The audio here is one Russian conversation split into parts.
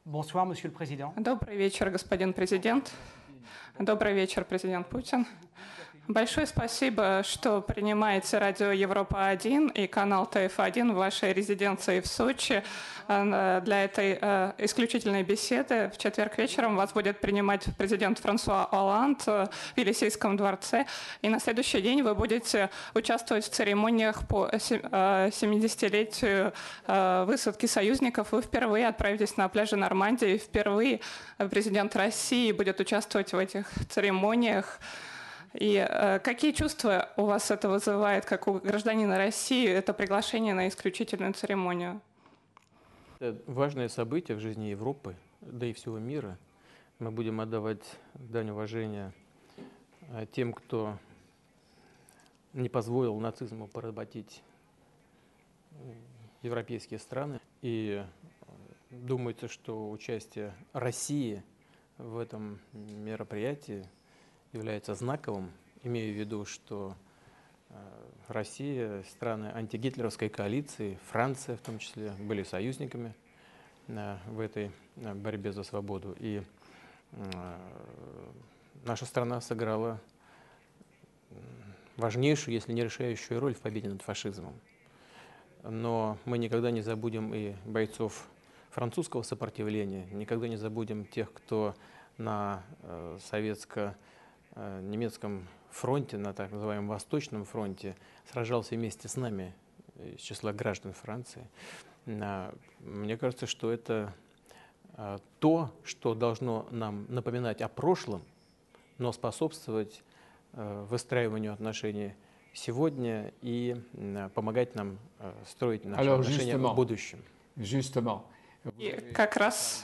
Bonsoir, Monsieur le Président. Добрый вечер, господин президент. Добрый вечер, президент Путин. Большое спасибо, что принимаете радио Европа-1 и канал ТФ-1 в вашей резиденции в Сочи для этой исключительной беседы. В четверг вечером вас будет принимать президент Франсуа Олланд в Елисейском дворце. И на следующий день вы будете участвовать в церемониях по 70-летию высадки союзников. Вы впервые отправитесь на пляже Нормандии. Впервые президент России будет участвовать в этих церемониях. И какие чувства у вас это вызывает, как у гражданина России, это приглашение на исключительную церемонию? Это важное событие в жизни Европы, да и всего мира. Мы будем отдавать дань уважения тем, кто не позволил нацизму поработить европейские страны. И думается, что участие России в этом мероприятии является знаковым, имея в виду, что Россия, страны антигитлеровской коалиции, Франция в том числе, были союзниками в этой борьбе за свободу. И наша страна сыграла важнейшую, если не решающую роль в победе над фашизмом. Но мы никогда не забудем и бойцов французского сопротивления, никогда не забудем тех, кто на советско-немецком фронте, на так называемом Восточном фронте, сражался вместе с нами из числа граждан Франции. Мне кажется, что это то, что должно нам напоминать о прошлом, но способствовать выстраиванию отношений сегодня и помогать нам строить наши отношения в будущем. И как раз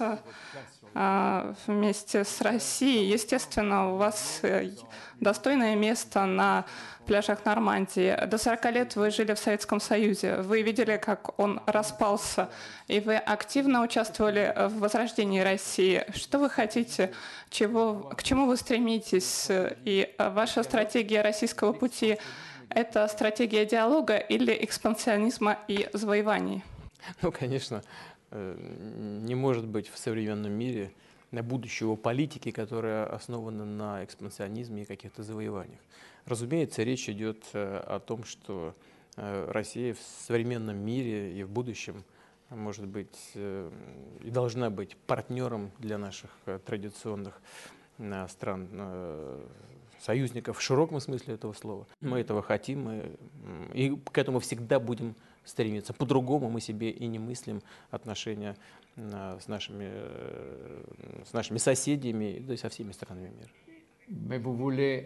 вместе с Россией, естественно, у вас достойное место на пляжах Нормандии. До 40 лет вы жили в Советском Союзе. Вы видели, как он распался, и вы активно участвовали в возрождении России. Что вы хотите, к чему вы стремитесь? И ваша стратегия российского пути – это стратегия диалога или экспансионизма и завоеваний? Ну, конечно. Не может быть в современном мире будущего политики, которая основана на экспансионизме и каких-то завоеваниях. Разумеется, речь идет о том, что Россия в современном мире и в будущем может быть и должна быть партнером для наших традиционных стран, союзников в широком смысле этого слова. Мы этого хотим, и к этому всегда будем стремиться. По-другому мы себе и не мыслим отношения с нашими соседями, да и со всеми странами мира.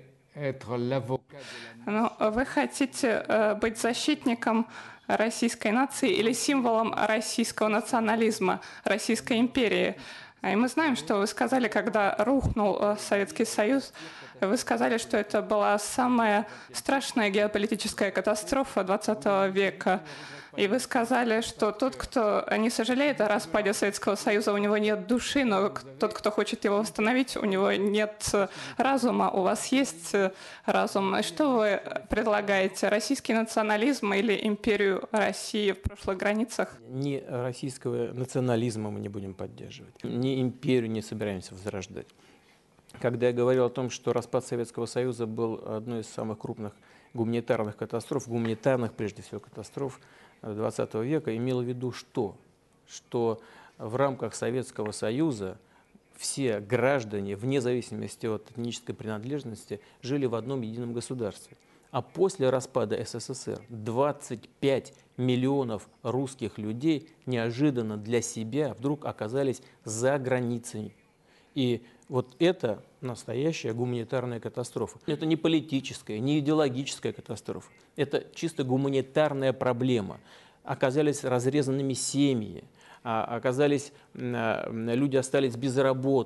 Но вы хотите быть защитником российской нации или символом российского национализма, Российской империи? И мы знаем, что вы сказали, когда рухнул Советский Союз, вы сказали, что это была самая страшная геополитическая катастрофа XX века. И вы сказали, что тот, кто не сожалеет о распаде Советского Союза, у него нет души, но тот, кто хочет его восстановить, у него нет разума. У вас есть разум. Что вы предлагаете? Российский национализм или империю России в прошлых границах? Ни российского национализма мы не будем поддерживать, ни империю не собираемся возрождать. Когда я говорил о том, что распад Советского Союза был одной из самых крупных гуманитарных катастроф, прежде всего катастроф XX века, имел в виду что? Что в рамках Советского Союза все граждане, вне зависимости от этнической принадлежности, жили в одном едином государстве. А после распада СССР 25 миллионов русских людей неожиданно для себя вдруг оказались за границей. И вот это настоящая гуманитарная катастрофа. Это не политическая, не идеологическая катастрофа. Это чисто гуманитарная проблема. Оказались разрезанными семьи, люди остались без работы.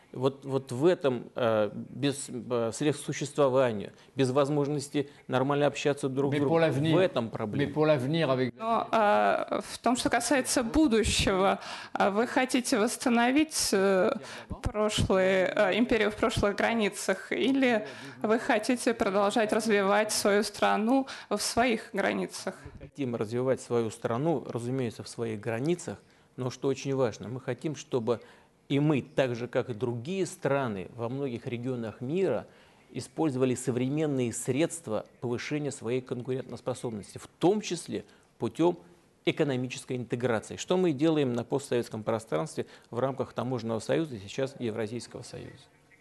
Вот в этом, без средств существования, без возможности нормально общаться друг с другом, в этом проблема. Но в том, что касается будущего, вы хотите восстановить империю в прошлых границах, или вы хотите продолжать развивать свою страну в своих границах? Хотим развивать свою страну, разумеется, в своих границах, но что очень важно, мы хотим, чтобы и мы, так же как и другие страны во многих регионах мира, использовали современные средства повышения своей конкурентоспособности, в том числе путем экономической интеграции, что мы делаем на постсоветском пространстве в рамках Таможенного союза и сейчас Евразийского союза.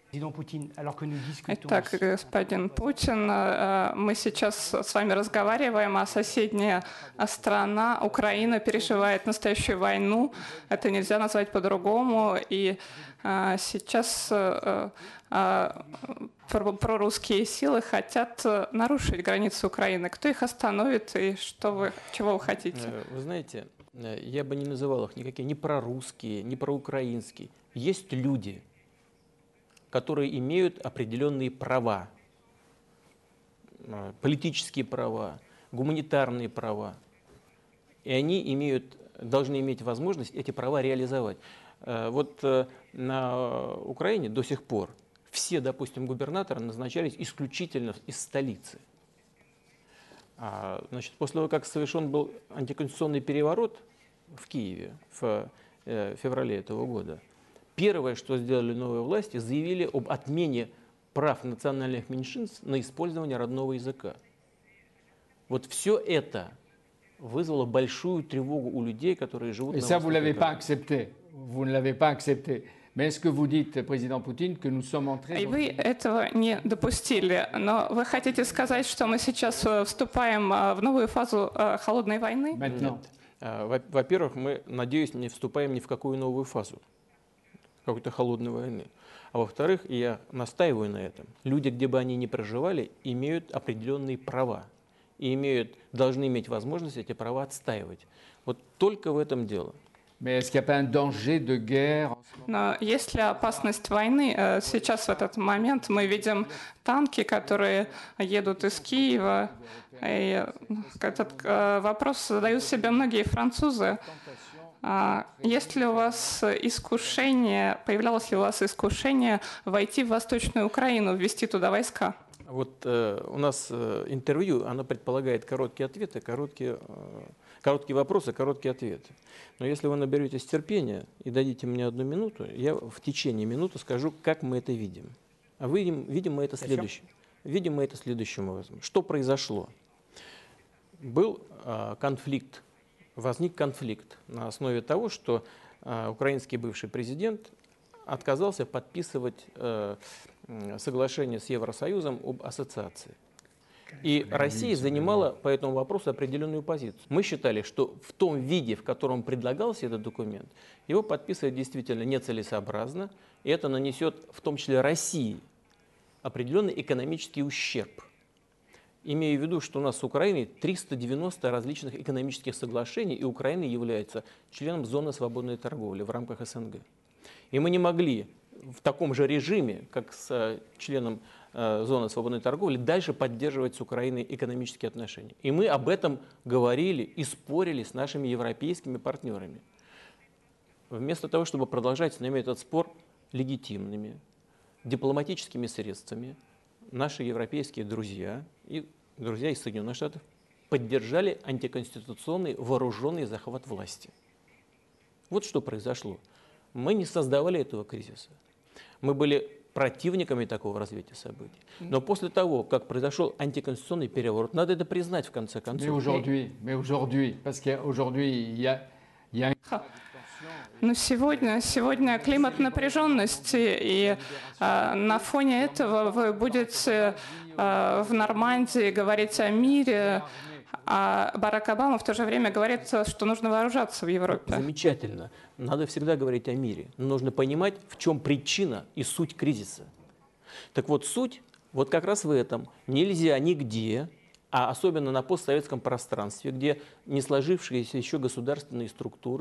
Итак, господин Путин, мы сейчас с вами разговариваем, а соседняя страна, Украина, переживает настоящую войну. Это нельзя назвать по-другому. И сейчас прорусские силы хотят нарушить границы Украины. Кто их остановит и чего вы хотите? Вы знаете, я бы не называл их никакие ни прорусские, ни проукраинские. Есть люди, которые имеют определенные права, политические права, гуманитарные права. И они должны иметь возможность эти права реализовать. Вот на Украине до сих пор все, допустим, губернаторы назначались исключительно из столицы. Значит, после того, как совершен был антиконституционный переворот в Киеве в феврале этого года, первое, что сделали новые власти, заявили об отмене прав национальных меньшинств на использование родного языка. Вот все это вызвало большую тревогу у людей, которые живут на Востоке. Vous ne l'avez pas accepté. Mais est-ce que vous dites, président Poutine, que nous sommes entrés... И вы этого не допустили. Но вы хотите сказать, что мы сейчас вступаем в новую фазу холодной войны? Maintenant. Во-первых, мы, надеюсь, не вступаем ни в какую новую фазу какой-то холодной войны. А во-вторых, я настаиваю на этом. Люди, где бы они ни проживали, имеют определенные права. И должны иметь возможность эти права отстаивать. Вот только в этом дело. Но есть ли опасность войны? Сейчас в этот момент мы видим танки, которые едут из Киева. И этот вопрос задают себе многие французы. Есть ли у вас искушение, появлялось ли у вас искушение войти в Восточную Украину, ввести туда войска? Вот у нас интервью, оно предполагает короткие ответы, короткие вопросы, короткие ответы. Но если вы наберетесь терпения и дадите мне 1 минуту, я в течение минуты скажу, как мы это видим. А видим мы это следующим образом. Что произошло? Был конфликт, возник конфликт на основе того, что украинский бывший президент отказался подписывать соглашение с Евросоюзом об ассоциации. И Россия занимала по этому вопросу определенную позицию. Мы считали, что в том виде, в котором предлагался этот документ, его подписывать действительно нецелесообразно, и это нанесет в том числе России определенный экономический ущерб. Имея в виду, что у нас с Украиной 390 различных экономических соглашений, и Украина является членом зоны свободной торговли в рамках СНГ. И мы не могли в таком же режиме, как с членом зоны свободной торговли, дальше поддерживать с Украиной экономические отношения. И мы об этом говорили и спорили с нашими европейскими партнерами. Вместо того, чтобы продолжать с ними этот спор легитимными, дипломатическими средствами, наши европейские друзья и друзья из Соединенных Штатов поддержали антиконституционный вооруженный захват власти. Вот что произошло. Мы не создавали этого кризиса. Мы были противниками такого развития событий. Но после того, как произошел антиконституционный переворот, надо это признать в конце концов. Но сегодня климат напряженности, и на фоне этого вы будете в Нормандии говорить о мире, а Барак Обама в то же время говорит, что нужно вооружаться в Европе. Замечательно. Надо всегда говорить о мире. Но нужно понимать, в чем причина и суть кризиса. Так вот, суть вот как раз в этом. Нельзя нигде, а особенно на постсоветском пространстве, где не сложившиеся еще государственные структуры,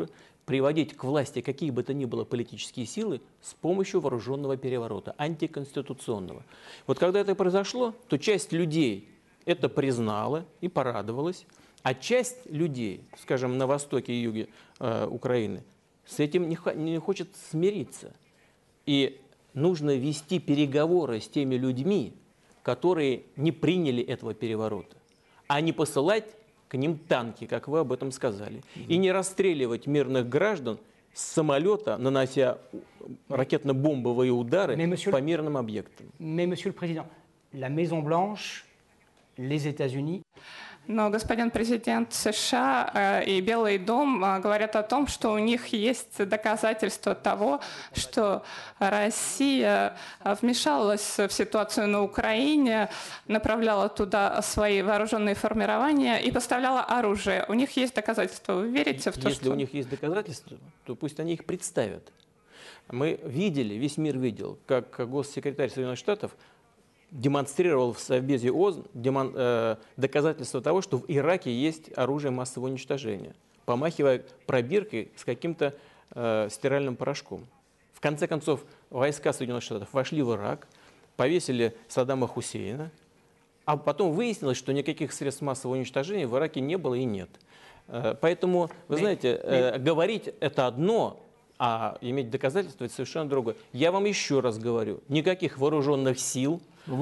приводить к власти какие бы то ни было политические силы с помощью вооруженного переворота, антиконституционного. Вот когда это произошло, то часть людей это признала и порадовалась, а часть людей, скажем, на востоке и юге Украины, с этим не хочет смириться. И нужно вести переговоры с теми людьми, которые не приняли этого переворота, а не посылать к ним танки, как вы об этом сказали, и не расстреливать мирных граждан с самолета, нанося ракетно-бомбовые удары по мирным объектам. Mais, Monsieur le Président, la Maison-Blanche, les États-Unis. Но господин президент США и Белый дом говорят о том, что у них есть доказательства того, что Россия вмешалась в ситуацию на Украине, направляла туда свои вооруженные формирования и поставляла оружие. У них есть доказательства. Вы верите в то, Если что... у них есть доказательства, то пусть они их представят. Мы видели, весь мир видел, как госсекретарь Соединенных Штатов демонстрировал в Совбезе ООН доказательства того, что в Ираке есть оружие массового уничтожения, помахивая пробиркой с каким-то стиральным порошком. В конце концов, войска Соединенных Штатов вошли в Ирак, повесили Саддама Хусейна, а потом выяснилось, что никаких средств массового уничтожения в Ираке не было и нет. Поэтому, вы знаете, говорить это одно, а иметь доказательства это совершенно другое. Я вам еще раз говорю, никаких вооруженных сил,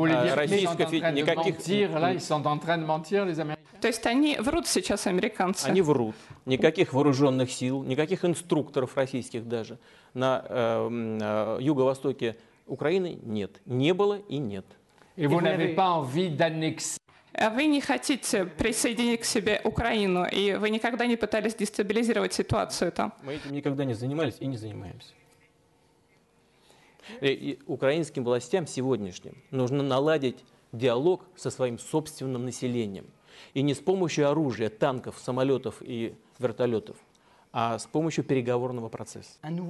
То есть они врут сейчас, американцы? Они врут. Никаких вооруженных сил, никаких инструкторов российских даже на юго-востоке Украины нет. Не было и нет. Et vous n'avez pas envie d'annexer. Вы не хотите присоединить к себе Украину, и вы никогда не пытались дестабилизировать ситуацию там? Мы этим никогда не занимались и не занимаемся. И украинским властям сегодняшним нужно наладить диалог со своим собственным населением. И не с помощью оружия, танков, самолетов и вертолетов, а с помощью переговорного процесса.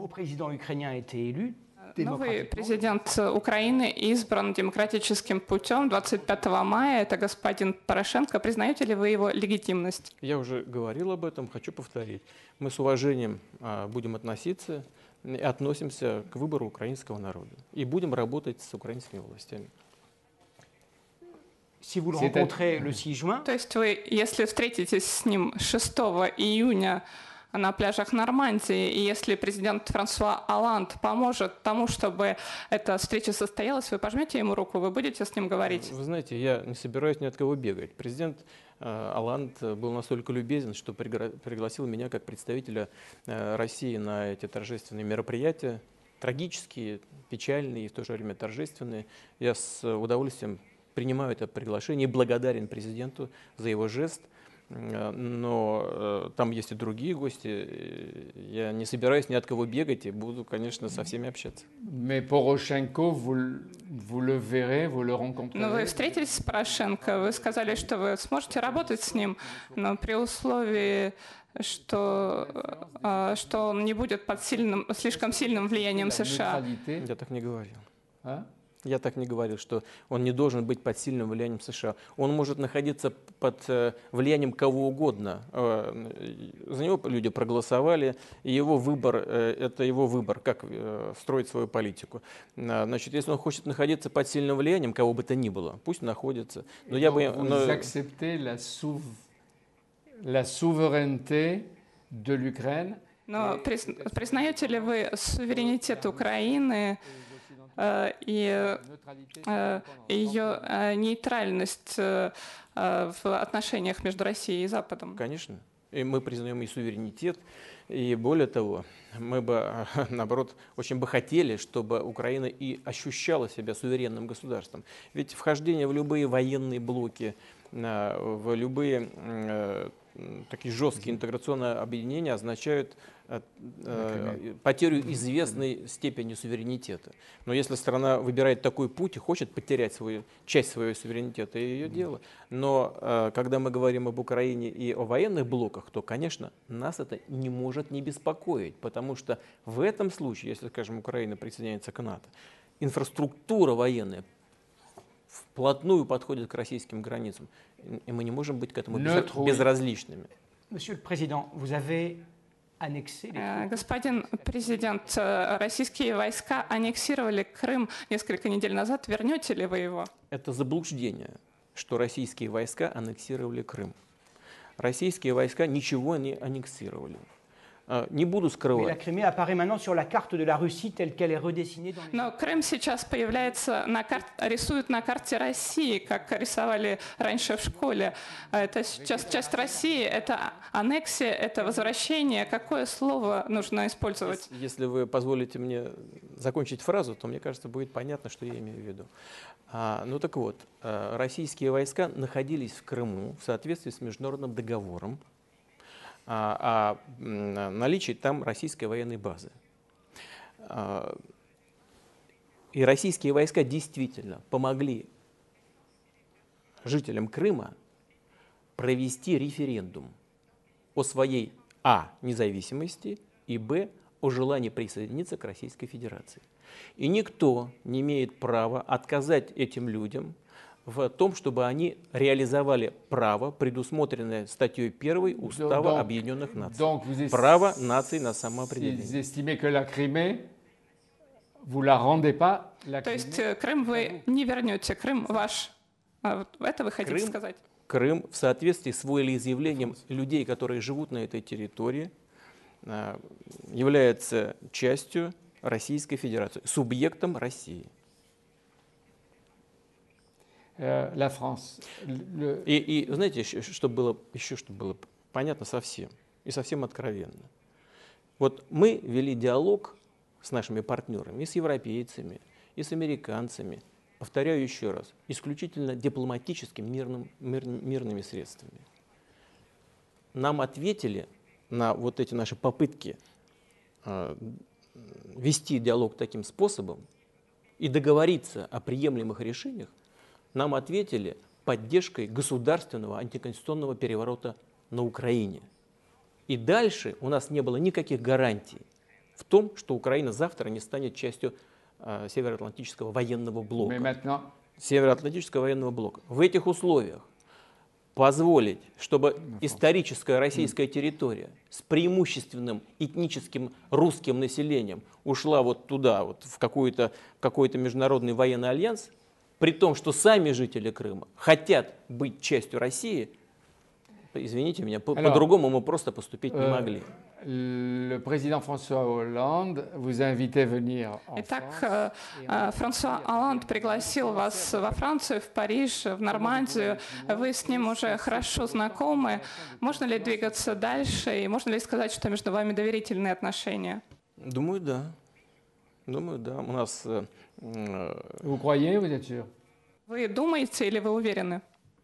Новый президент Украины избран демократическим путем 25 мая. Это господин Порошенко. Признаете ли вы его легитимность? Я уже говорил об этом, хочу повторить. Мы с уважением будем относиться и относимся к выбору украинского народа. И будем работать с украинскими властями. То есть вы, если встретитесь с ним 6 июня на пляжах Нормандии, и если президент Франсуа Олланд поможет тому, чтобы эта встреча состоялась, вы пожмете ему руку, вы будете с ним говорить? Вы знаете, я не собираюсь ни от кого бегать. Президент Олланд был настолько любезен, что пригласил меня как представителя России на эти торжественные мероприятия, трагические, печальные и в то же время торжественные. Я с удовольствием принимаю это приглашение и благодарен президенту за его жест. Но там есть и другие гости. Я не собираюсь ни от кого бегать и буду, конечно, со всеми общаться. Mais Poroshenko, vous le verrez, vous le rencontrerez. Но вы встретились с Порошенко, вы сказали, что вы сможете работать с ним, но при условии, что он не будет под слишком сильным влиянием США. Я так не говорил. Я так не говорил, что он не должен быть под сильным влиянием США. Он может находиться под влиянием кого угодно. За него люди проголосовали, и его выбор – это его выбор, как строить свою политику. Значит, если он хочет находиться под сильным влиянием, кого бы то ни было, пусть находится. Но я бы... Vous acceptez la souveraineté de l'Ukraine? Но признаете ли вы суверенитет Украины и ее нейтральность в отношениях между Россией и Западом? Конечно. И мы признаем и суверенитет, и более того, мы бы, наоборот, очень бы хотели, чтобы Украина и ощущала себя суверенным государством. Ведь вхождение в любые военные блоки, в любые такие жесткие интеграционные объединения означают потерю известной степени суверенитета. Но если страна выбирает такой путь и хочет потерять часть своего суверенитета, это ее дело. Но когда мы говорим об Украине и о военных блоках, то, конечно, нас это не может не беспокоить, потому что в этом случае, если, скажем, Украина присоединяется к НАТО, инфраструктура военная вплотную подходит к российским границам, и мы не можем быть к этому безразличными. Monsieur le Président, vous avez annexé les troupes. Господин президент, российские войска аннексировали Крым несколько недель назад. Вернете ли вы его? Это заблуждение, что российские войска аннексировали Крым. Российские войска ничего не аннексировали. Не буду Mais la скрывать. Crimée apparaît maintenant sur la carte de la Russie telle qu'elle est redessinée dans les... Но Крым сейчас появляется рисуют на карте России, как рисовали раньше в школе. Это сейчас часть России, это аннексия, это возвращение. Какое слово нужно использовать? Если вы позволите мне закончить фразу, то мне кажется, будет понятно, что я имею в виду. Ну так вот, российские войска находились в Крыму в соответствии с международным договором о наличии там российской военной базы. И российские войска действительно помогли жителям Крыма провести референдум о своей независимости и о желании присоединиться к Российской Федерации. И никто не имеет права отказать этим людям в том, чтобы они реализовали право, предусмотренное статьей 1 Устава Объединенных Наций. Право наций на самоопределение. Vous estimez que la Crimée, vous la rendez pas, la То есть Crimée, Крым вы не вернете, Крым ваш. Это вы хотите Крым сказать? Крым в соответствии с волеизъявлением людей, которые живут на этой территории, является частью Российской Федерации, субъектом России. la France. И знаете, чтобы было понятно совсем, и совсем откровенно. Вот мы вели диалог с нашими партнерами, и с европейцами, и с американцами, повторяю еще раз, исключительно дипломатическими мирными средствами. Нам ответили на вот эти наши попытки вести диалог таким способом и договориться о приемлемых решениях, нам ответили поддержкой государственного антиконституционного переворота на Украине. И дальше у нас не было никаких гарантий в том, что Украина завтра не станет частью Североатлантического военного блока. Североатлантического военного блока. В этих условиях позволить, чтобы историческая российская территория с преимущественным этническим русским населением ушла вот туда, вот в какой-то международный военный альянс, при том, что сами жители Крыма хотят быть частью России, извините меня, по-другому мы просто поступить не могли. Le président François Hollande vous a invité venir en Итак, France. Франсуа Олланд пригласил вас во Францию, в Париж, в Нормандию. Вы с ним уже хорошо знакомы. Можно ли двигаться дальше? И можно ли сказать, что между вами доверительные отношения? Думаю, да. Думаю, да. У нас... Vous croyez, vous êtes sûr? Вы думаете или вы уверены?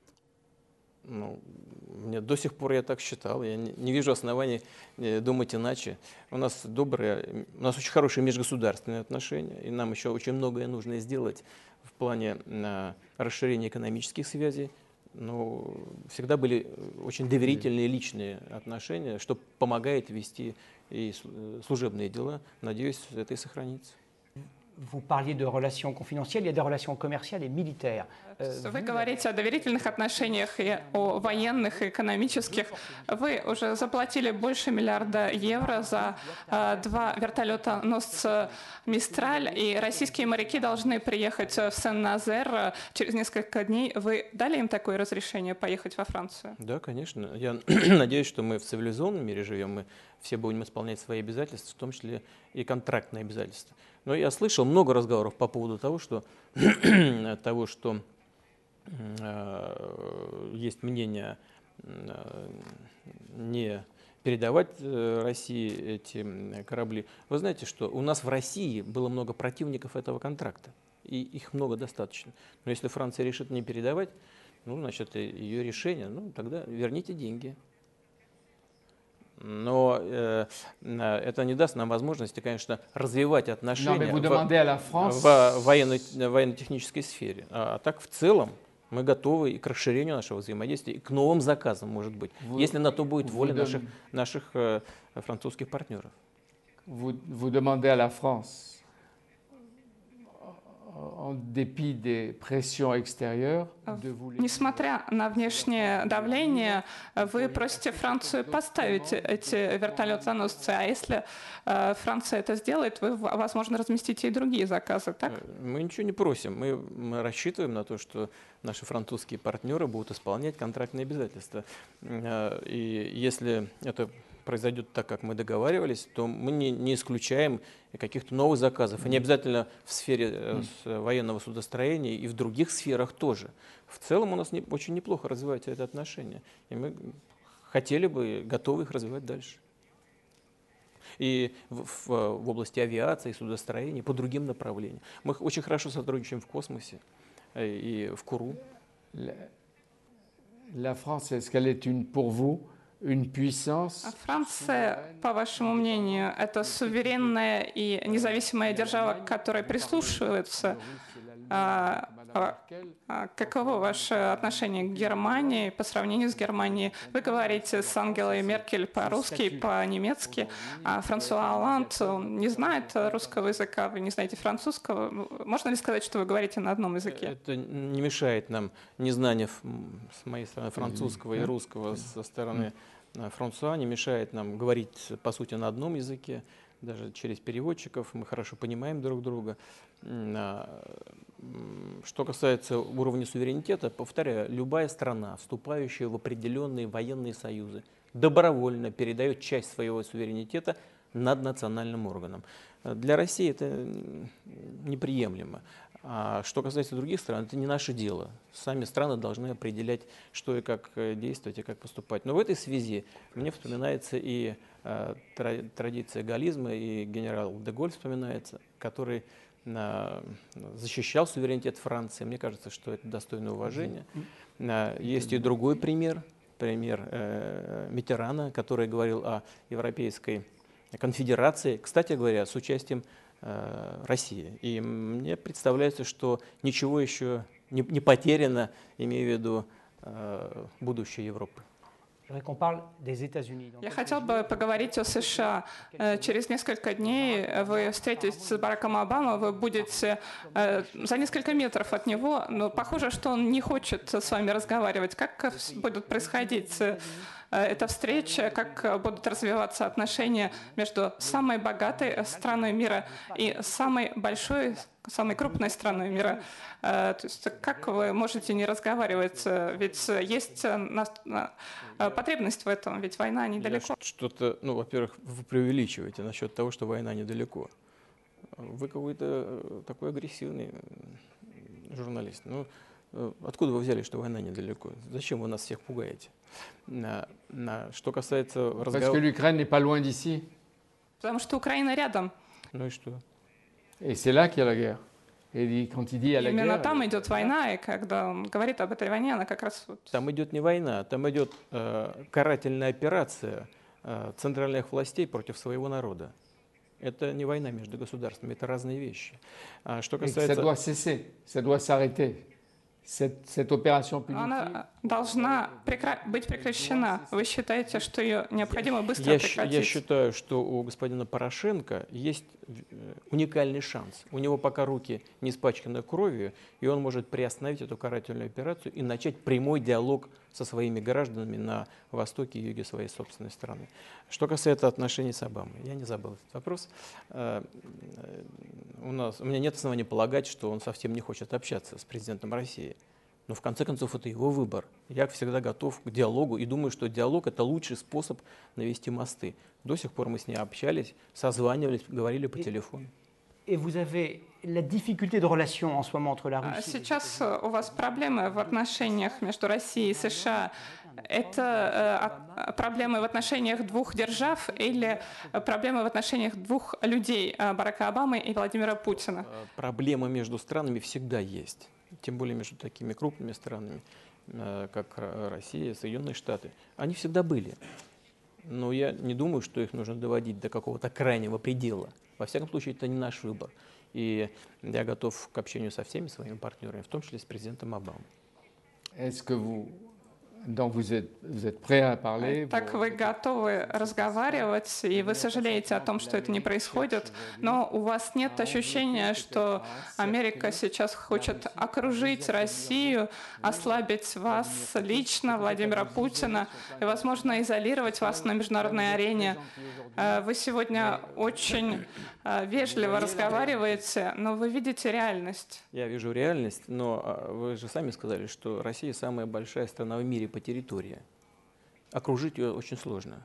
Мне до сих пор я так считал, я не вижу оснований думать иначе. У нас очень хорошие межгосударственные отношения, и нам еще очень многое нужно сделать в плане расширения экономических связей. Но всегда были очень доверительные личные отношения, что помогает вести и служебные дела. Надеюсь, это и сохранится. Vous parliez de relations confidentielles, il y a des relations commerciales et militaires. Вы говорите о доверительных отношениях и о военных и экономических. Вы уже заплатили больше миллиарда евро за 2 вертолета-носца «Мистраль», и российские моряки должны приехать в Сен-Назер через несколько дней. Вы дали им такое разрешение поехать во Францию? Да, конечно. Я надеюсь, что мы в цивилизованном мире живем, мы все будем исполнять свои обязательства, в том числе и контрактные обязательства. Но я слышал много разговоров по поводу того, что есть мнение не передавать России эти корабли. Вы знаете, что у нас в России было много противников этого контракта, и их много достаточно. Но если Франция решит не передавать, значит, это ее решение, тогда верните деньги. Но это не даст нам возможности, конечно, развивать отношения в военно-технической сфере. А так в целом мы готовы и к расширению нашего взаимодействия, и к новым заказам, может быть, если на то будет воля наших французских партнеров. Vous demandez à la France en dépit des pressions extérieures, de vous laisser... Несмотря на внешнее давление, вы просите Францию поставить эти вертолет-заносцы, а если Франция это сделает, вы, возможно, разместите и другие заказы, так? Мы ничего не просим, мы рассчитываем на то, что наши французские партнеры будут исполнять контрактные обязательства. И если это произойдет так, как мы договаривались, то мы не исключаем каких-то новых заказов. И не обязательно в сфере военного судостроения, и в других сферах тоже. В целом у нас очень неплохо развиваются эти отношения. И мы хотели бы, готовы их развивать дальше. И в области авиации, судостроения, по другим направлениям. Мы очень хорошо сотрудничаем в космосе и в Куру. La France, est-ce qu'elle est pour vous une puissance? Франция, по вашему мнению, это суверенная и независимая держава, к которой прислушиваются. Каково ваше отношение к Германии по сравнению с Германией? Вы говорите с Ангелой Меркель по-русски, по-немецки, а Франсуа Олланд не знает русского языка, вы не знаете французского. Можно ли сказать, что вы говорите на одном языке? Это не мешает нам незнание с моей стороны французского и русского со стороны Франсуа, не мешает нам говорить, по сути, на одном языке, даже через переводчиков, мы хорошо понимаем друг друга. Что касается уровня суверенитета, повторяю, любая страна, вступающая в определенные военные союзы, добровольно передает часть своего суверенитета наднациональным органам. Для России это неприемлемо. А что касается других стран, это не наше дело. Сами страны должны определять, что и как действовать, и как поступать. Но в этой связи мне вспоминается и традиция галлизма, и генерал де Голль вспоминается, который защищал суверенитет Франции. Мне кажется, что это достойно уважения. Есть и другой пример Миттерана, который говорил о Европейской конфедерации, кстати говоря, с участием России. И мне представляется, что ничего еще не потеряно, имею в виду будущее Европы. Я хотел бы поговорить о США. Через несколько дней вы встретитесь с Бараком Обамой, вы будете за несколько метров от него, но похоже, что он не хочет с вами разговаривать. Как будет происходить эта встреча, как будут развиваться отношения между самой богатой страной мира и самой большой, самой крупной страной мира? То есть как вы можете не разговаривать? Ведь есть потребность в этом, ведь война недалеко. Что-то, во-первых, вы преувеличиваете насчет того, что война недалеко. Вы какой-то такой агрессивный журналист. Откуда вы взяли, что война недалеко? Зачем вы нас всех пугаете? Что касается разговора... Parce que l'Ukraine n'est pas loin d'ici. Потому что Украина рядом. Ну и что? Et c'est là qu'il y a la guerre. Et quand il dit à la Именно guerre... там идет война, и когда он говорит об этой войне, она как раз... Там идет не война, там идет карательная операция центральных властей против своего народа. Это не война между государствами, это разные вещи. Что касается... Ça doit cesser, ça doit s'arrêter. Cette opération punitive... Она должна быть прекращена. Вы считаете, что ее необходимо быстро прекратить? Я считаю, что у господина Порошенко есть уникальный шанс. У него пока руки не испачканы кровью, и он может приостановить эту карательную операцию и начать прямой диалог со своими гражданами на востоке и юге своей собственной страны. Что касается отношений с Обамой, я не забыл этот вопрос. У меня нет оснований полагать, что он совсем не хочет общаться с президентом России. Но в конце концов это его выбор. Я всегда готов к диалогу и думаю, что диалог – это лучший способ навести мосты. До сих пор мы с ней общались, созванивались, говорили по телефону. Сейчас у вас проблемы в отношениях между Россией и США. Это проблемы в отношениях двух держав или проблемы в отношениях двух людей, Барака Обамы и Владимира Путина? Проблемы между странами всегда есть. Тем более между такими крупными странами, как Россия, Соединенные Штаты. Они всегда были. Но я не думаю, что их нужно доводить до какого-то крайнего предела. Во всяком случае, это не наш выбор. И я готов к общению со всеми своими партнерами, в том числе с президентом Обамой. Est-ce que vous Donc vous êtes prêt à parler. Так вы готовы разговаривать, и вы сожалеете о том, что это не происходит, но у вас нет ощущения, что Америка сейчас хочет окружить Россию, ослабить вас лично, Владимира Путина, и, возможно, изолировать вас на международной арене. Вы сегодня очень вежливо разговариваете, но вы видите реальность. Я вижу реальность, но вы же сами сказали, что Россия самая большая страна в мире по территории. Окружить ее очень сложно.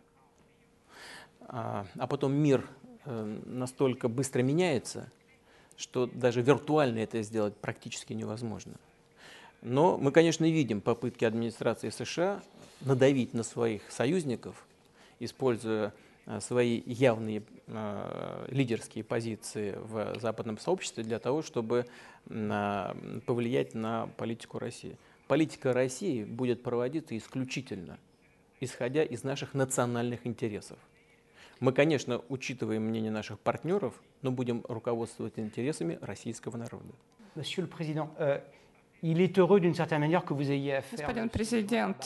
А потом мир настолько быстро меняется, что даже виртуально это сделать практически невозможно. Но мы, конечно, видим попытки администрации США надавить на своих союзников, используя свои явные лидерские позиции в западном сообществе для того, чтобы повлиять на политику России. Политика России будет проводиться исключительно исходя из наших национальных интересов. Мы, конечно, учитываем мнение наших партнеров, но будем руководствоваться интересами российского народа. Monsieur le Président, il est heureux d'une certaine manière que vous ayez affaire. Господин президент,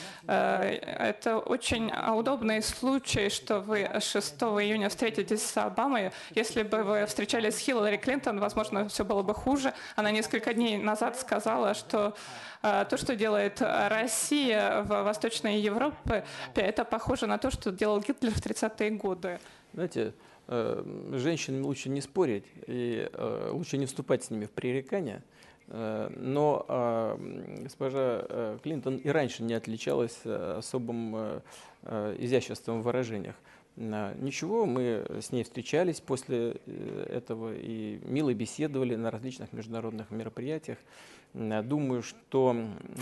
это очень удобный случай, что вы 6 июня встретитесь с Обамой. Если бы вы встречались с Хиллари Клинтон, возможно, все было бы хуже. Она несколько дней назад сказала, что то, что делает Россия в Восточной Европе, это похоже на то, что делал Гитлер в 30-е годы. Знаете, женщинам лучше не спорить и лучше не вступать с ними в пререкания. Но госпожа Клинтон и раньше не отличалась особым изяществом в выражениях. Ничего, мы с ней встречались после этого и мило беседовали на различных международных мероприятиях. Думаю, что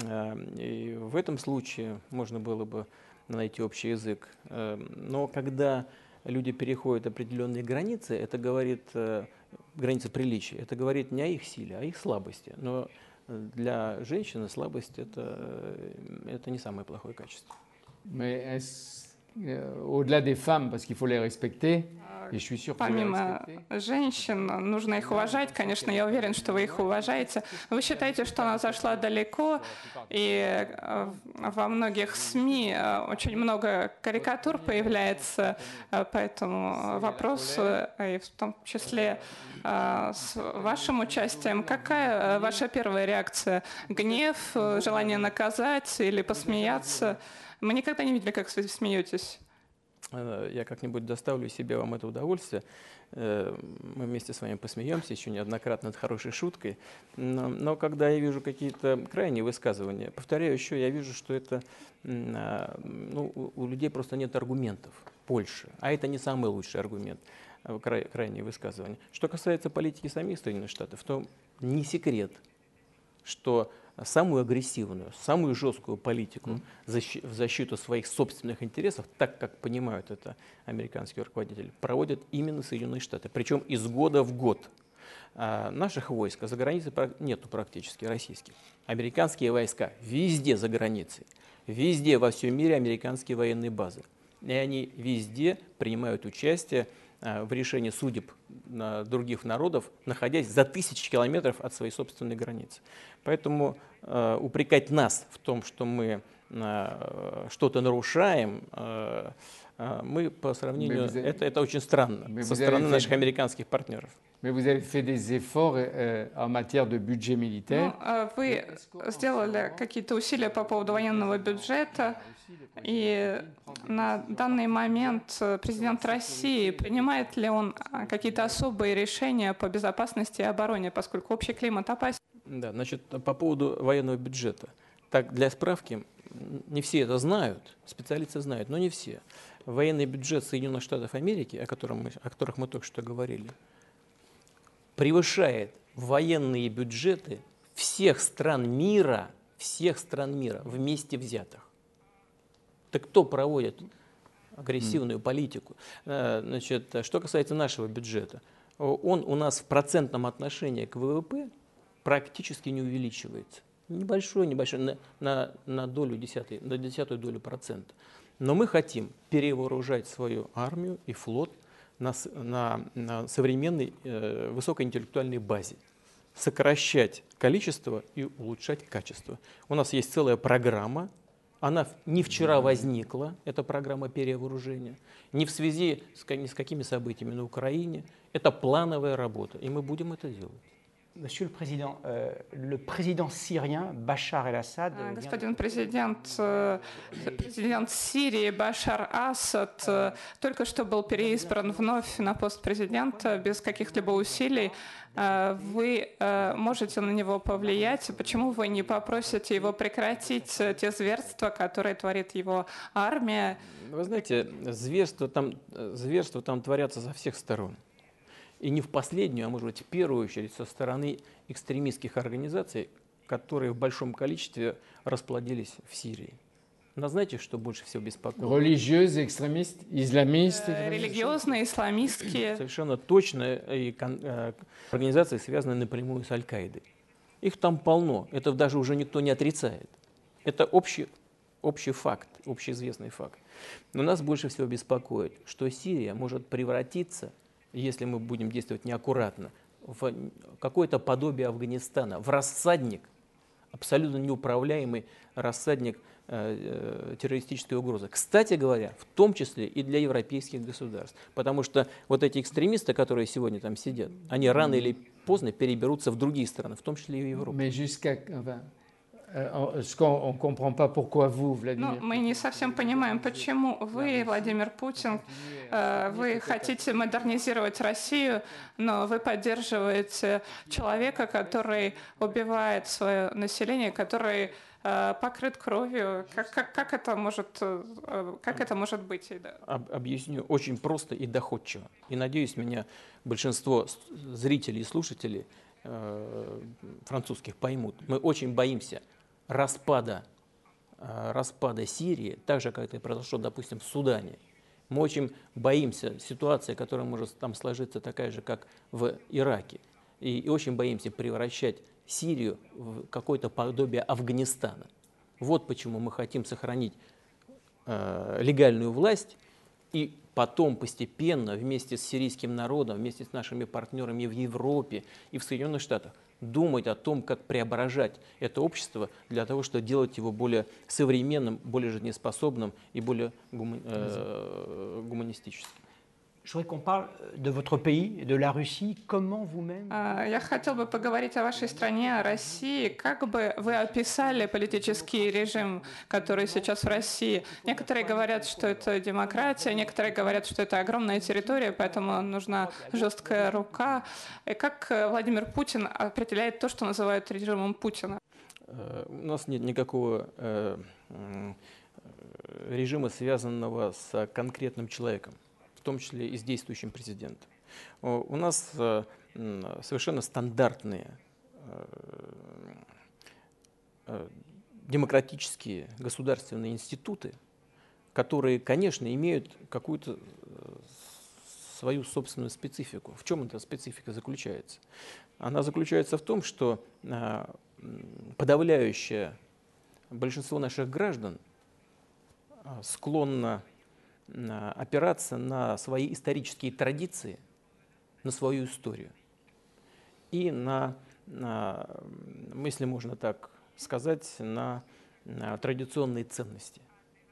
и в этом случае можно было бы найти общий язык. Но когда люди переходят определенные границы, это говорит, границы приличия, это говорит не о их силе, а о их слабости. Но для женщины слабость это не самое плохое качество. Mais au-delà des femmes, parce qu'il faut les respecter, et je suis sûr que vous les Помимо respectez. женщин, нужно их уважать. Конечно, я уверен, что вы их уважаете. Вы считаете, что она зашла далеко, и во многих СМИ очень много карикатур появляется по этому вопросу, и в том числе с вашим участием. Какая ваша первая реакция? Гнев, желание наказать или посмеяться? Мы никогда не видели, как вы смеетесь. Я как-нибудь доставлю себе вам это удовольствие. Мы вместе с вами посмеемся еще неоднократно над хорошей шуткой. Но когда я вижу какие-то крайние высказывания, повторяю еще, я вижу, что это у людей просто нет аргументов больше. А это не самый лучший аргумент, крайние высказывания. Что касается политики самих Соединенных Штатов, то не секрет, что самую агрессивную, самую жесткую политику в защиту своих собственных интересов, так как понимают это американские руководители, проводят именно Соединенные Штаты. Причем из года в год. Наших войск за границей нету практически, российских. Американские войска везде за границей. Везде во всем мире американские военные базы. И они везде принимают участие в решении судеб других народов, находясь за тысячи километров от своей собственной границы. Поэтому упрекать нас в том, что мы что-то нарушаем, мы по сравнению, это очень странно со стороны наших американских партнеров. Mais vous avez fait des efforts en matière de budget militaire. Вы сделали какие-то усилия по поводу военного бюджета, и на данный момент президент России, принимает ли он какие-то особые решения по безопасности и обороне, поскольку общий климат опасен? Да, значит, по поводу военного бюджета. Так, для справки, не все это знают, специалисты знают, но не все. Военный бюджет Соединенных Штатов Америки, о которых мы только что говорили, превышает военные бюджеты всех стран мира вместе взятых. Так кто проводит агрессивную политику? Значит, что касается нашего бюджета, он у нас в процентном отношении к ВВП практически не увеличивается. Небольшой, на десятую долю процента. Но мы хотим перевооружать свою армию и флот на современной высокоинтеллектуальной базе, сокращать количество и улучшать качество. У нас есть целая программа Она не вчера возникла, эта программа перевооружения, не в связи ни с какими событиями на Украине. Это плановая работа, и мы будем это делать. Monsieur le président syrien Bachar el-Assad Господин президент Сирии Башар Асад только что был переизбран вновь на пост президента без каких-либо усилий. Вы можете на него повлиять. Почему вы не попросите его прекратить те зверства, которые творит его армия? Вы знаете, зверства там творятся со всех сторон. И не в последнюю, а может быть в первую очередь со стороны экстремистских организаций, которые в большом количестве расплодились в Сирии. Но знаете, что больше всего беспокоит? Религиозные, экстремисты, исламисты. Религиозные, исламистские. Совершенно точно и организации, связанные напрямую с Аль-Каидой. Их там полно, это даже уже никто не отрицает. Это общий факт, общеизвестный факт. Но нас больше всего беспокоит, что Сирия может превратиться, если мы будем действовать неаккуратно, в какое-то подобие Афганистана, в рассадник, абсолютно неуправляемый рассадник террористической угрозы. Кстати говоря, в том числе и для европейских государств. Потому что вот эти экстремисты, которые сегодня там сидят, они рано или поздно переберутся в другие страны, в том числе и в Европу. Но мы не совсем понимаем, почему вы, Владимир Путин, вы хотите модернизировать Россию, но вы поддерживаете человека, который убивает свое население, который покрыт кровью. Как это может быть? Объясню очень просто и доходчиво. И надеюсь, меня большинство зрителей и слушателей французских поймут. Мы очень боимся распада Сирии, так же, как это произошло, допустим, в Судане. Мы очень боимся ситуации, которая может там сложиться такая же, как в Ираке. И очень боимся превращать Сирию в какое-то подобие Афганистана. Вот почему мы хотим сохранить легальную власть и потом постепенно вместе с сирийским народом, вместе с нашими партнерами в Европе и в Соединенных Штатах думать о том, как преображать это общество для того, чтобы делать его более современным, более жизнеспособным и более гуманистическим. Je voudrais qu'on parle de votre pays, de la Russie. Comment vous-même... Я хотел бы поговорить о вашей стране, о России. Как бы вы описали политический режим, который сейчас в России? Некоторые говорят, что это демократия, некоторые говорят, что это огромная территория, поэтому нужна жесткая рука. И как Владимир Путин определяет то, что называют режимом Путина? У нас нет никакого режима, связанного с конкретным человеком, в том числе и с действующим президентом. У нас совершенно стандартные демократические государственные институты, которые, конечно, имеют какую-то свою собственную специфику. В чем эта специфика заключается? Она заключается в том, что подавляющее большинство наших граждан склонно опираться на свои исторические традиции, на свою историю и если можно так сказать, на традиционные ценности.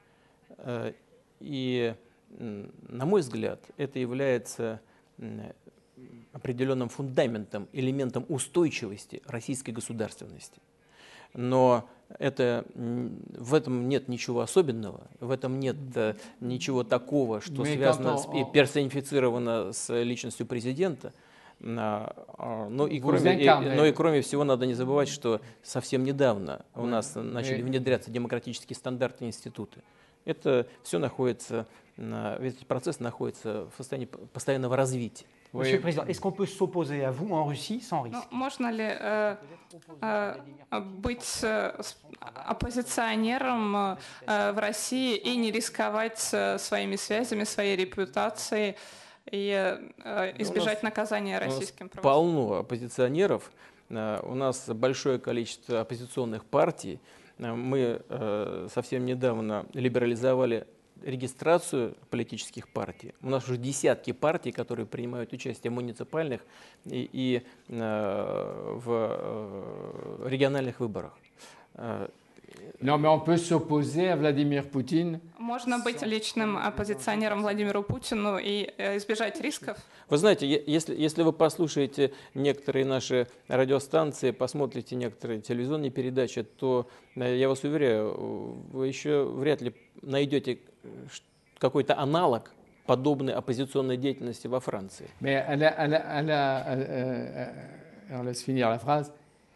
И, на мой взгляд, это является определенным фундаментом, элементом устойчивости российской государственности. Но в этом нет ничего особенного, в этом нет ничего такого, что связано и персонифицировано с личностью президента. Но и кроме всего надо не забывать, что совсем недавно у нас начали внедряться демократические стандарты и институты. Это все находится, весь этот процесс находится в состоянии постоянного развития. Monsieur le Président, est-ce qu'on peut s'opposer à vous en Russie sans risque? Можно ли быть оппозиционером в России и не рисковать своими связями, своей репутацией и избежать наказания российским правительством? Полно оппозиционеров. У нас большое количество оппозиционных партий. Мы совсем недавно либерализовали регистрацию политических партий. У нас уже десятки партий, которые принимают участие в муниципальных и в региональных выборах. Non, mais on peut s'opposer à Vladimir Poutine. Можно быть личным оппозиционером Владимиру Путину и избежать рисков. Вы знаете, если вы послушаете некоторые наши радиостанции, посмотрите некоторые телевизионные передачи, то, я вас уверяю, вы еще вряд ли найдете какой-то аналог подобной оппозиционной деятельности во Франции. Mais on laisse finir la phrase.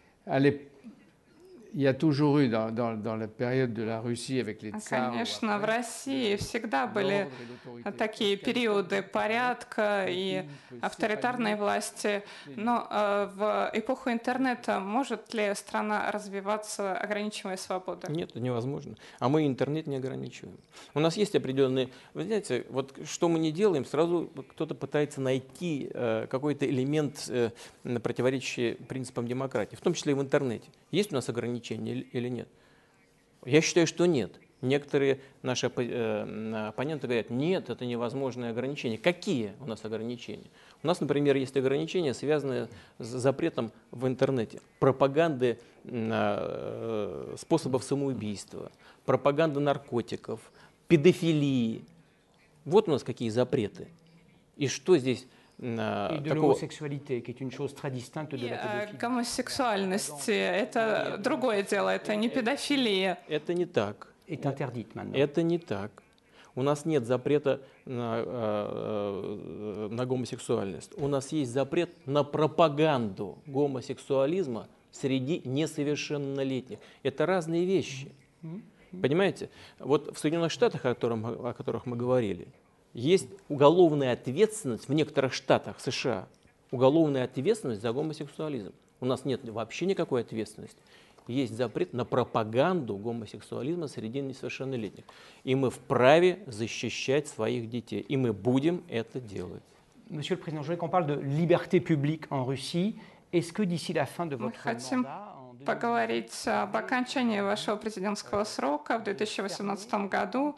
Il y a toujours eu dans la période de la Russie avec les tsars. Конечно, в России всегда были такие периоды порядка и авторитарной власти, но в эпоху интернета может ли страна развиваться, ограничивая свободу? Нет, это невозможно. А мы интернет не ограничиваем. У нас есть определенные... Вы знаете, вот что мы не делаем, сразу кто-то пытается найти какой-то элемент, противоречащий принципам демократии, в том числе и в интернете. Есть у нас ограничения или нет? Я считаю, что нет. Некоторые наши оппоненты говорят, нет, это невозможное ограничение. Какие у нас ограничения? У нас, например, есть ограничения, связанные с запретом в интернете пропаганды способов самоубийства, пропаганды наркотиков, педофилии. Вот у нас какие запреты. И что здесь... Et de l'homosexualité, qui est une chose très distincte de la pédophilie. Гомосексуальность — это другое дело, это не педофилия. Это не так. Est interdite maintenant. Это не так. У нас нет запрета на гомосексуальность. У нас есть запрет на пропаганду гомосексуализма среди несовершеннолетних. Это разные вещи. Понимаете? Вот в Соединенных Штатах, о которых мы говорили, есть уголовная ответственность в некоторых штатах США, уголовная ответственность за гомосексуализм. У нас нет вообще никакой ответственности. Есть запрет на пропаганду гомосексуализма среди несовершеннолетних. И мы вправе защищать своих детей. И мы будем это делать. Monsieur le Président, je voudrais qu'on parle de liberté publique en Russie. Est-ce que d'ici la fin de votre mandat, поговорить об окончании вашего президентского срока в 2018 году.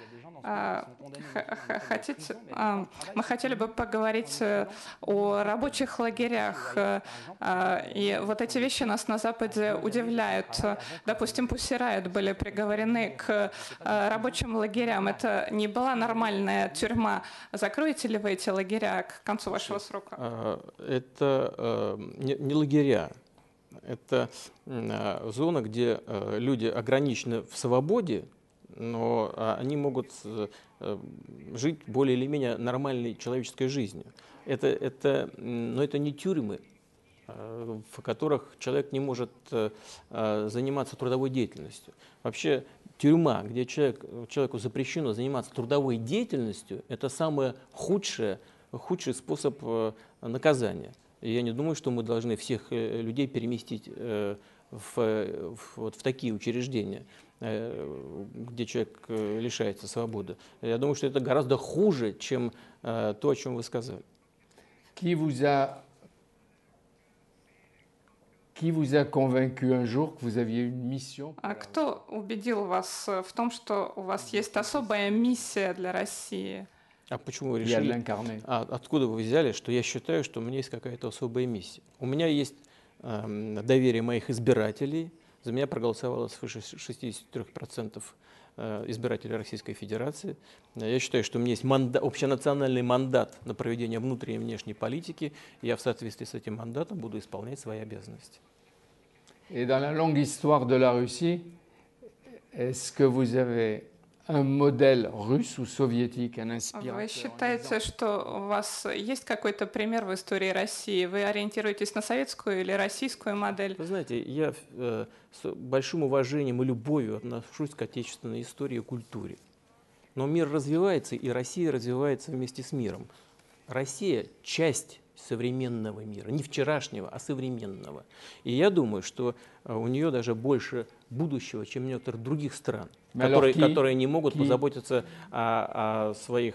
Мы хотели бы поговорить о рабочих лагерях. И вот эти вещи нас на Западе удивляют. Допустим, Pussy Riot были приговорены к рабочим лагерям. Это не была нормальная тюрьма. Закроете ли вы эти лагеря к концу вашего срока? Это не лагеря. Это зона, где люди ограничены в свободе, но они могут жить более или менее нормальной человеческой жизнью. Но это не тюрьмы, в которых человек не может заниматься трудовой деятельностью. Вообще тюрьма, где человеку запрещено заниматься трудовой деятельностью, это самый худший способ наказания. И я не думаю, что мы должны всех людей переместить в такие учреждения, где человек лишается свободы. Я думаю, что это гораздо хуже, чем то, о чем вы сказали. Qui vous a convaincu un jour que vous aviez une mission? А кто убедил вас в том, что у вас есть особая миссия для России? А почему вы решили? Откуда вы взяли, что я считаю, что у меня есть какая-то особая миссия? У меня есть доверие моих избирателей. За меня проголосовало свыше 63% избирателей Российской Федерации. Я считаю, что у меня есть общенациональный мандат на проведение внутренней и внешней политики. И я в соответствии с этим мандатом буду исполнять свои обязанности. Et dans la longue histoire de la Russie, est-ce que vous avez un modèle russe ou soviétique, un inspirateur? Вы считаете, что у вас есть какой-то пример в истории России? Вы ориентируетесь на советскую или российскую модель? Вы знаете, я с большим уважением и любовью отношусь к отечественной истории и культуре. Но мир развивается, и Россия развивается вместе с миром. Россия – часть современного мира, не вчерашнего, а современного. И я думаю, что у нее даже больше будущего, чем у некоторых других стран, которые не могут позаботиться о своих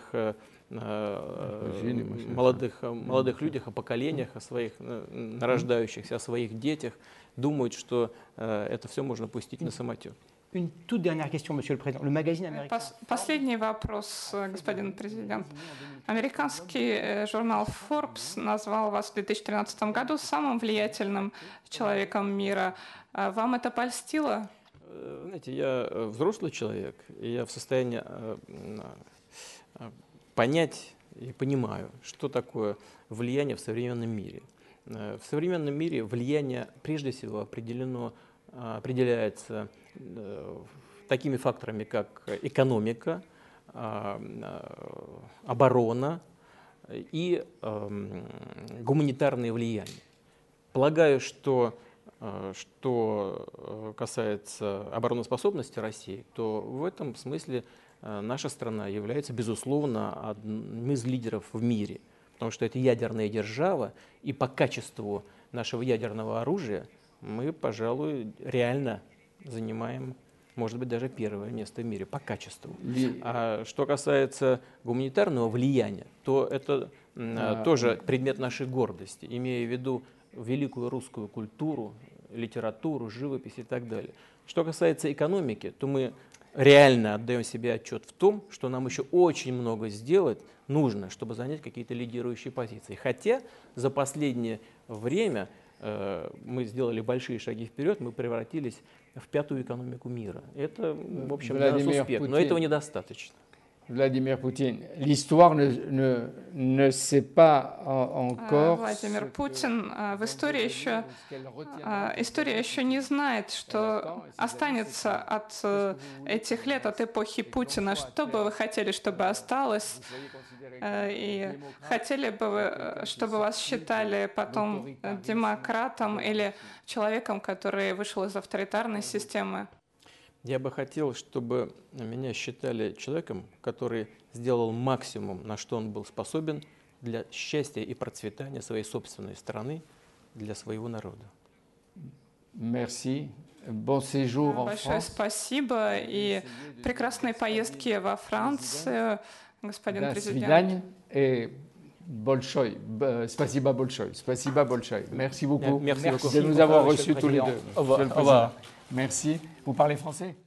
молодых людях, о поколениях, о своих нарождающихся, о своих детях, думают, что это все можно пустить на самотек. Une toute dernière question, Monsieur le Président. Le magazine américain. Последний вопрос, господин президент. Американский журнал Forbes назвал вас в 2013 году самым влиятельным человеком мира. Вам это польстило? знаете, я взрослый человек, и я в состоянии понять и понимаю, что такое влияние в современном мире. В современном мире влияние прежде всего определяется такими факторами, как экономика, оборона и гуманитарные влияния. Полагаю, что касается обороноспособности России, то в этом смысле наша страна является, безусловно, одним из лидеров в мире, потому что это ядерная держава, и по качеству нашего ядерного оружия мы, пожалуй, реально занимаем, может быть, даже первое место в мире по качеству. А что касается гуманитарного влияния, то это тоже предмет нашей гордости, имея в виду великую русскую культуру, литературу, живопись и так далее. Что касается экономики, то мы реально отдаем себе отчет в том, что нам еще очень много сделать нужно, чтобы занять какие-то лидирующие позиции. Хотя за последнее время мы сделали большие шаги вперед, мы превратились в пятую экономику мира. Это, в общем, для нас успех, но этого недостаточно. Владимир Путин, l'histoire ne sait pas encore. Владимир Путин, история еще не знает, что останется от этих лет, от эпохи Путина. Что бы вы хотели, чтобы осталось? И хотели бы вы, чтобы вас считали потом демократом или человеком, который вышел из авторитарной системы? Я бы хотел, чтобы меня считали человеком, который сделал максимум, на что он был способен для счастья и процветания своей собственной страны, для своего народа. Merci. Bon séjour en Большое France. спасибо и прекрасной поездки во Францию, господин До президент. свидания и большой. Спасибо большое. Спасибо большое. Merci beaucoup Merci beaucoup. de nous avoir reçus tous les deux. Au revoir. Merci. Vous parlez français?